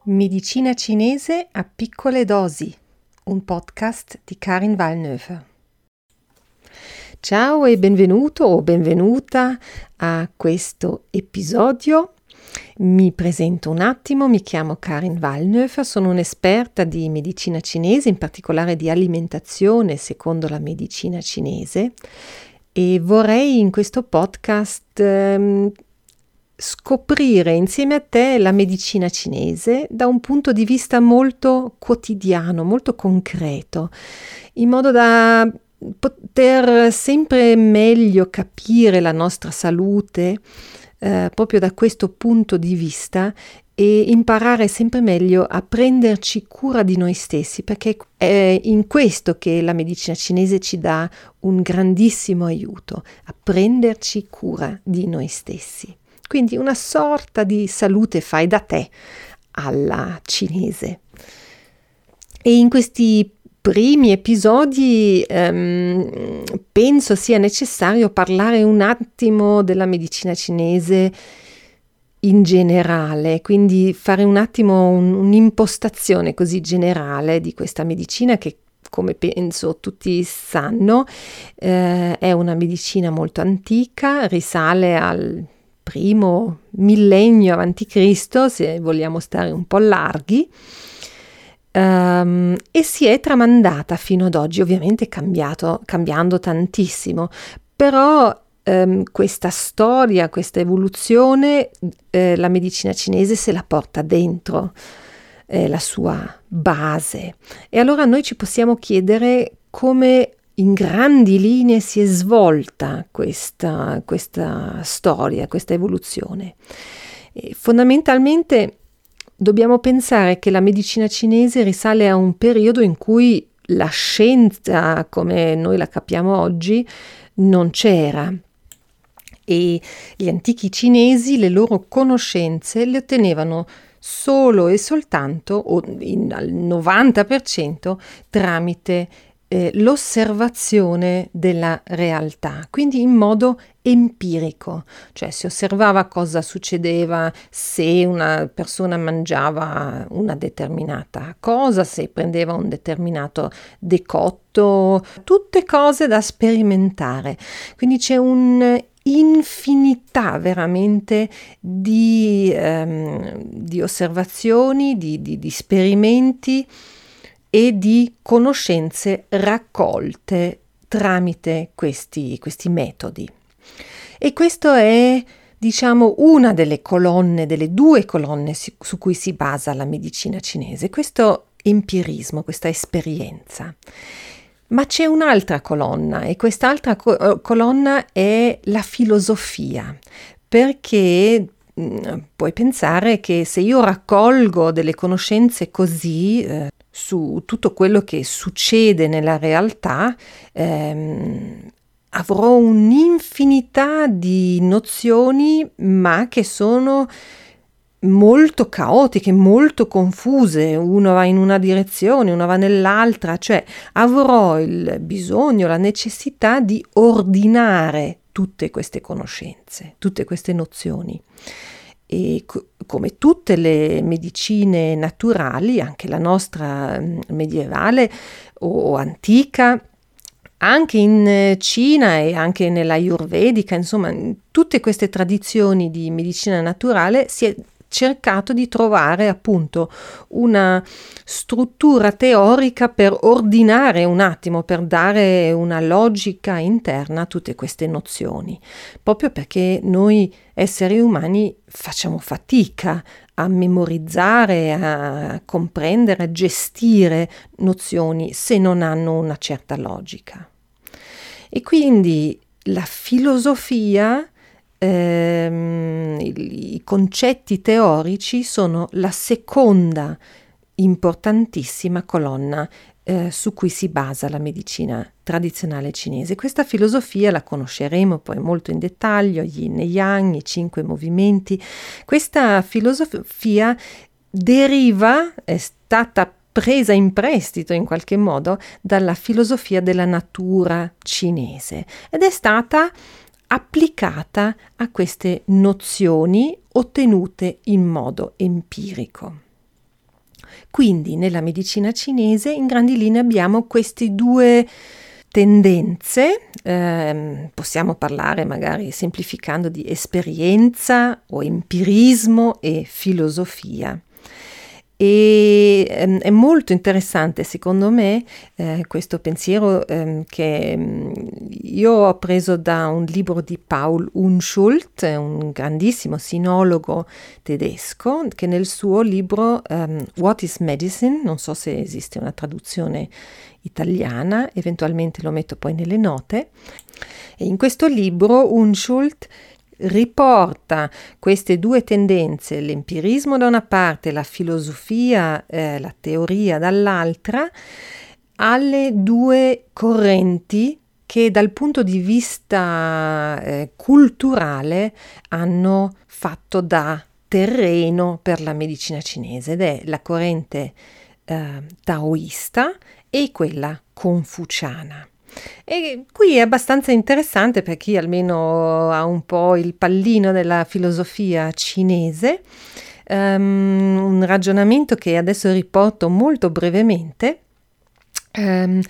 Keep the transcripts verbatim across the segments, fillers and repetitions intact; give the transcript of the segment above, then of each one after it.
Medicina cinese a piccole dosi, un podcast di Karin Wallnöfer. Ciao e benvenuto o benvenuta a questo episodio. Mi presento un attimo, mi chiamo Karin Wallnöfer, sono un'esperta di medicina cinese, in particolare di alimentazione secondo la medicina cinese, e vorrei in questo podcast ehm, scoprire insieme a te la medicina cinese da un punto di vista molto quotidiano, molto concreto, in modo da poter sempre meglio capire la nostra salute eh, proprio da questo punto di vista e imparare sempre meglio a prenderci cura di noi stessi, perché è in questo che la medicina cinese ci dà un grandissimo aiuto, a prenderci cura di noi stessi. Quindi una sorta di salute fai da te alla cinese. E in questi primi episodi ehm, penso sia necessario parlare un attimo della medicina cinese in generale, quindi fare un attimo un, un'impostazione così generale di questa medicina che, come penso tutti sanno, eh, è una medicina molto antica, risale al primo millennio avanti Cristo, se vogliamo stare un po' larghi, um, e si è tramandata fino ad oggi, ovviamente cambiato, cambiando tantissimo, però um, questa storia, questa evoluzione, eh, la medicina cinese se la porta dentro, eh, la sua base. E allora noi ci possiamo chiedere come in grandi linee si è svolta questa, questa storia, questa evoluzione. E fondamentalmente dobbiamo pensare che la medicina cinese risale a un periodo in cui la scienza, come noi la capiamo oggi, non c'era. E gli antichi cinesi le loro conoscenze le ottenevano solo e soltanto, o in, al novanta per cento, tramite Eh, l'osservazione della realtà, quindi in modo empirico, cioè si osservava cosa succedeva se una persona mangiava una determinata cosa, se prendeva un determinato decotto, tutte cose da sperimentare. Quindi c'è un'infinità veramente di, ehm, di osservazioni, di, di, di esperimenti e di conoscenze raccolte tramite questi, questi metodi. E questo è, diciamo, una delle colonne, delle due colonne su cui si basa la medicina cinese, questo empirismo, questa esperienza. Ma c'è un'altra colonna, e quest'altra co- colonna è la filosofia, perché mh, puoi pensare che se io raccolgo delle conoscenze così eh, su tutto quello che succede nella realtà, ehm, avrò un'infinità di nozioni, ma che sono molto caotiche, molto confuse. Uno va in una direzione, uno va nell'altra, cioè avrò il bisogno, la necessità di ordinare tutte queste conoscenze, tutte queste nozioni. E co- come tutte le medicine naturali, anche la nostra mh, medievale o, o antica, anche in Cina e anche nella Ayurvedica, insomma, in tutte queste tradizioni di medicina naturale si è cercato di trovare appunto una struttura teorica per ordinare un attimo, per dare una logica interna a tutte queste nozioni, proprio perché noi esseri umani facciamo fatica a memorizzare, a comprendere, a gestire nozioni se non hanno una certa logica. E quindi la filosofia, ehm, i, i concetti teorici sono la seconda importantissima colonna eh, su cui si basa la medicina tradizionale cinese. Questa filosofia la conosceremo poi molto in dettaglio, gli yin e yang, i cinque movimenti. Questa filosofia deriva, è stata presa in prestito in qualche modo dalla filosofia della natura cinese ed è stata applicata a queste nozioni ottenute in modo empirico. Quindi nella medicina cinese in grandi linee abbiamo queste due tendenze, ehm, possiamo parlare magari semplificando di esperienza o empirismo e filosofia. E ehm, è molto interessante secondo me eh, questo pensiero ehm, che mh, io ho preso da un libro di Paul Unschuld, un grandissimo sinologo tedesco, che nel suo libro um, What is Medicine? Non so se esiste una traduzione italiana, eventualmente lo metto poi nelle note. E in questo libro Unschuld riporta queste due tendenze, l'empirismo da una parte, la filosofia, eh, la teoria dall'altra, alle due correnti che dal punto di vista eh, culturale hanno fatto da terreno per la medicina cinese, ed è la corrente eh, taoista e quella confuciana. E qui è abbastanza interessante per chi almeno ha un po' il pallino della filosofia cinese, um, un ragionamento che adesso riporto molto brevemente. Um,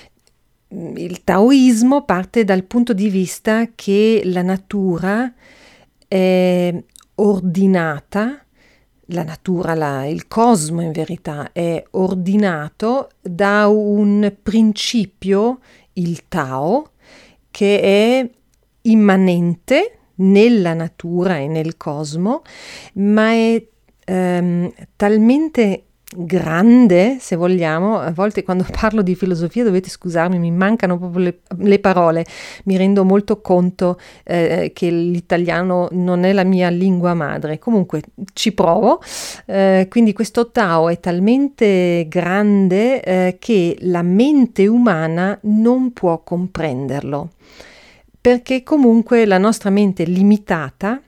il taoismo parte dal punto di vista che la natura è ordinata, la natura, la, il cosmo in verità è ordinato da un principio, il Tao, che è immanente nella natura e nel cosmo, ma è ehm, talmente grande, se vogliamo. A volte quando parlo di filosofia dovete scusarmi, mi mancano proprio le, le parole, mi rendo molto conto eh, che l'italiano non è la mia lingua madre, comunque ci provo. Eh, quindi questo Tao è talmente grande eh, che la mente umana non può comprenderlo, perché comunque la nostra mente è limitata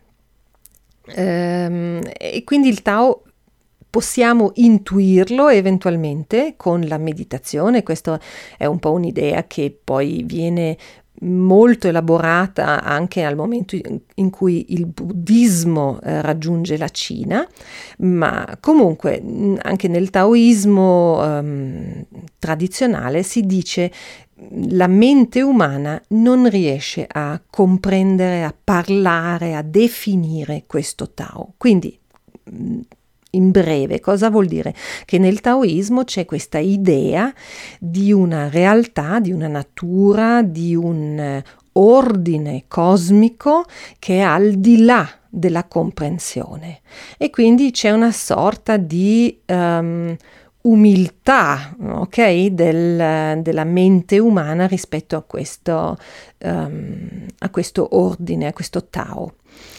ehm, e quindi il Tao possiamo intuirlo eventualmente con la meditazione. Questa è un po' un'idea che poi viene molto elaborata anche al momento in cui il buddismo eh, raggiunge la Cina, ma comunque anche nel taoismo ehm, tradizionale si dice la mente umana non riesce a comprendere, a parlare, a definire questo Tao. Quindi in breve, cosa vuol dire? Che nel taoismo c'è questa idea di una realtà, di una natura, di un ordine cosmico che è al di là della comprensione, e quindi c'è una sorta di um, umiltà, ok, del, della mente umana rispetto a questo, um, a questo ordine, a questo Tao.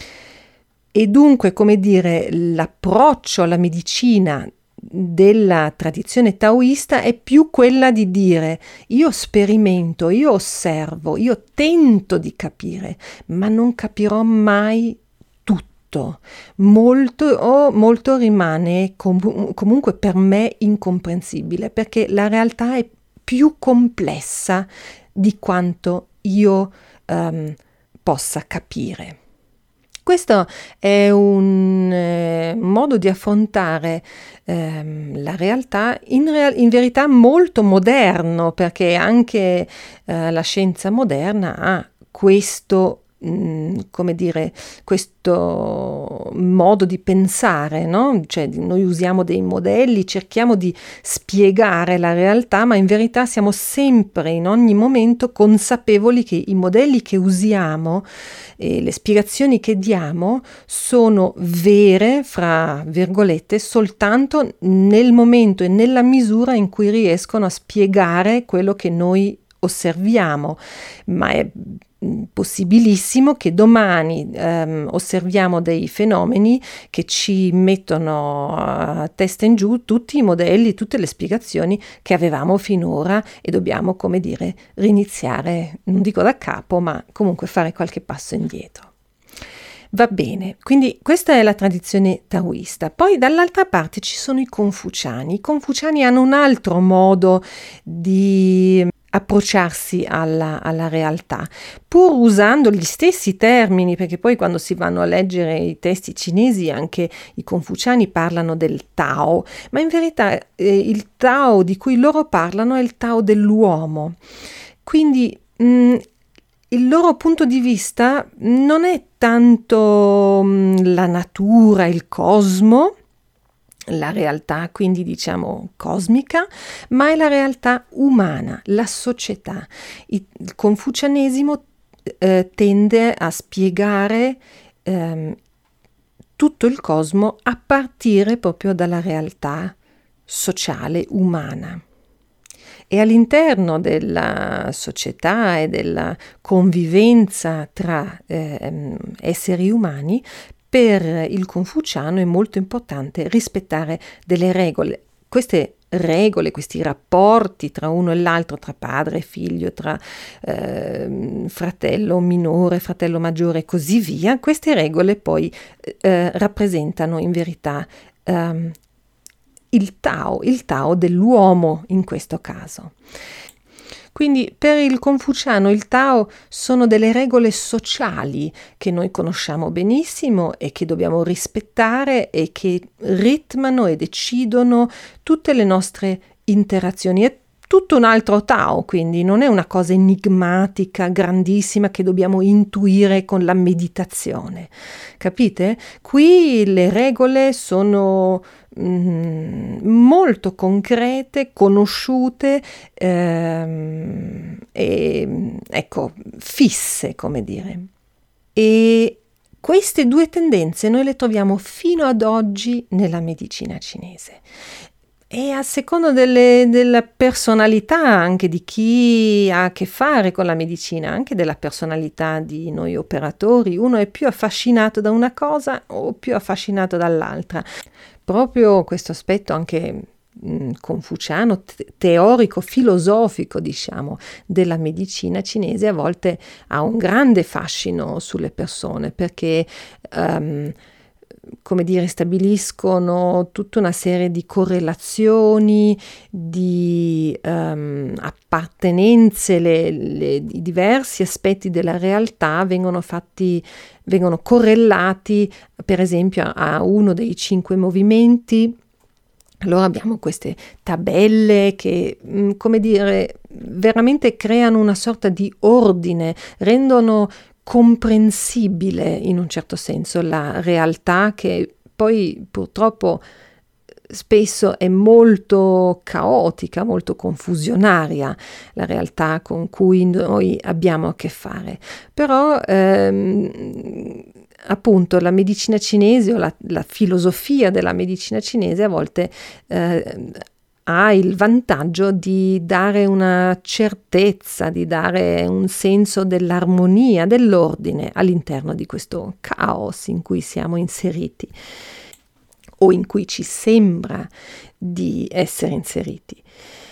E dunque, come dire, l'approccio alla medicina della tradizione taoista è più quella di dire: io sperimento, io osservo, io tento di capire, ma non capirò mai tutto. Molto, o molto rimane com- comunque per me incomprensibile, perché la realtà è più complessa di quanto io um, possa capire. Questo è un eh, modo di affrontare ehm, la realtà in, real- in verità molto moderno, perché anche eh, la scienza moderna ha questo, mh, come dire, questo modo di pensare, no? Cioè noi usiamo dei modelli, cerchiamo di spiegare la realtà, ma in verità siamo sempre in ogni momento consapevoli che i modelli che usiamo e le spiegazioni che diamo sono vere, fra virgolette, soltanto nel momento e nella misura in cui riescono a spiegare quello che noi osserviamo, ma è possibilissimo che domani ehm, osserviamo dei fenomeni che ci mettono a testa in giù tutti i modelli, tutte le spiegazioni che avevamo finora, e dobbiamo, come dire, riniziare, non dico da capo, ma comunque fare qualche passo indietro. Va bene, quindi questa è la tradizione taoista. Poi dall'altra parte ci sono i confuciani. I confuciani hanno un altro modo di approcciarsi alla, alla realtà, pur usando gli stessi termini, perché poi quando si vanno a leggere i testi cinesi anche i confuciani parlano del Tao, ma in verità eh, il Tao di cui loro parlano è il Tao dell'uomo. Quindi mh, il loro punto di vista non è tanto mh, la natura, il cosmo, la realtà quindi diciamo cosmica, ma è la realtà umana, la società. Il confucianesimo eh, tende a spiegare ehm, tutto il cosmo a partire proprio dalla realtà sociale umana. E all'interno della società e della convivenza tra eh, esseri umani, per il confuciano è molto importante rispettare delle regole. Queste regole, questi rapporti tra uno e l'altro, tra padre e figlio, tra eh, fratello minore, fratello maggiore e così via, queste regole poi eh, rappresentano in verità eh, il Tao, il Tao dell'uomo in questo caso. Quindi per il confuciano il Tao sono delle regole sociali che noi conosciamo benissimo e che dobbiamo rispettare e che ritmano e decidono tutte le nostre interazioni. È tutto un altro Tao, quindi non è una cosa enigmatica, grandissima che dobbiamo intuire con la meditazione. Capite? Qui le regole sono mm, molto concrete, conosciute ehm, e ecco, fisse, come dire. E queste due tendenze noi le troviamo fino ad oggi nella medicina cinese. E a seconda delle, della personalità anche di chi ha a che fare con la medicina, anche della personalità di noi operatori, uno è più affascinato da una cosa o più affascinato dall'altra. Proprio questo aspetto anche mh, confuciano, te- teorico, filosofico, diciamo, della medicina cinese a volte ha un grande fascino sulle persone perché um, come dire, stabiliscono tutta una serie di correlazioni, di um, appartenenze, le, le, i diversi aspetti della realtà vengono fatti, vengono correlati, per esempio, a, a uno dei cinque movimenti. Allora abbiamo queste tabelle che, come dire, veramente creano una sorta di ordine, rendono comprensibile in un certo senso la realtà che poi purtroppo spesso è molto caotica, molto confusionaria, la realtà con cui noi abbiamo a che fare. Però ehm, appunto la medicina cinese o la, la filosofia della medicina cinese a volte eh, ha il vantaggio di dare una certezza, di dare un senso dell'armonia, dell'ordine all'interno di questo caos in cui siamo inseriti o in cui ci sembra di essere inseriti.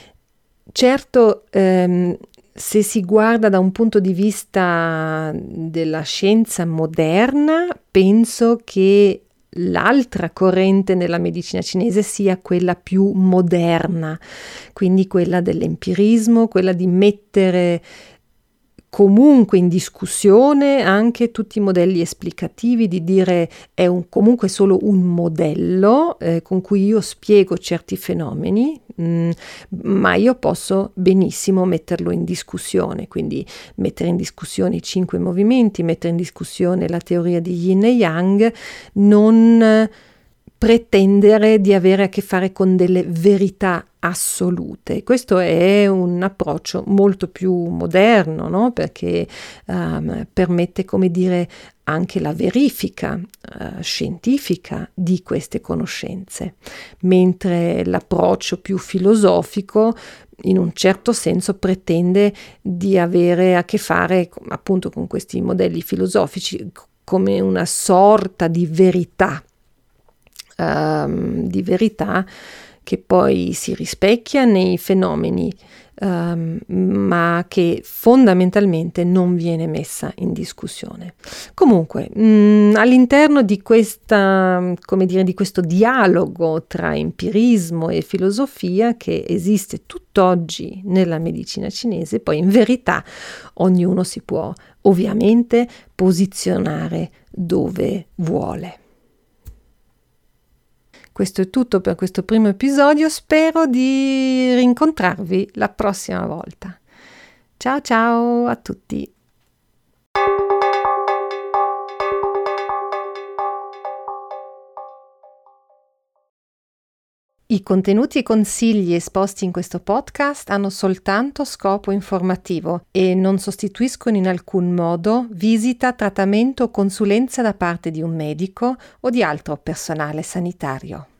Certo, ehm, se si guarda da un punto di vista della scienza moderna, penso che l'altra corrente nella medicina cinese sia quella più moderna, quindi quella dell'empirismo, quella di mettere comunque in discussione anche tutti i modelli esplicativi, di dire è un, comunque solo un modello eh, con cui io spiego certi fenomeni, mh, ma io posso benissimo metterlo in discussione, quindi mettere in discussione i cinque movimenti, mettere in discussione la teoria di Yin e Yang, non pretendere di avere a che fare con delle verità assolute. Questo è un approccio molto più moderno, no? Perché um, permette, come dire, anche la verifica uh, scientifica di queste conoscenze, mentre l'approccio più filosofico in un certo senso pretende di avere a che fare appunto con questi modelli filosofici come una sorta di verità Um, di verità che poi si rispecchia nei fenomeni um, ma che fondamentalmente non viene messa in discussione. Comunque, mh, all'interno di questa, come dire, di questo dialogo tra empirismo e filosofia che esiste tutt'oggi nella medicina cinese, poi in verità ognuno si può ovviamente posizionare dove vuole. Questo è tutto per questo primo episodio, spero di rincontrarvi la prossima volta. Ciao ciao a tutti! I contenuti e consigli esposti in questo podcast hanno soltanto scopo informativo e non sostituiscono in alcun modo visita, trattamento o consulenza da parte di un medico o di altro personale sanitario.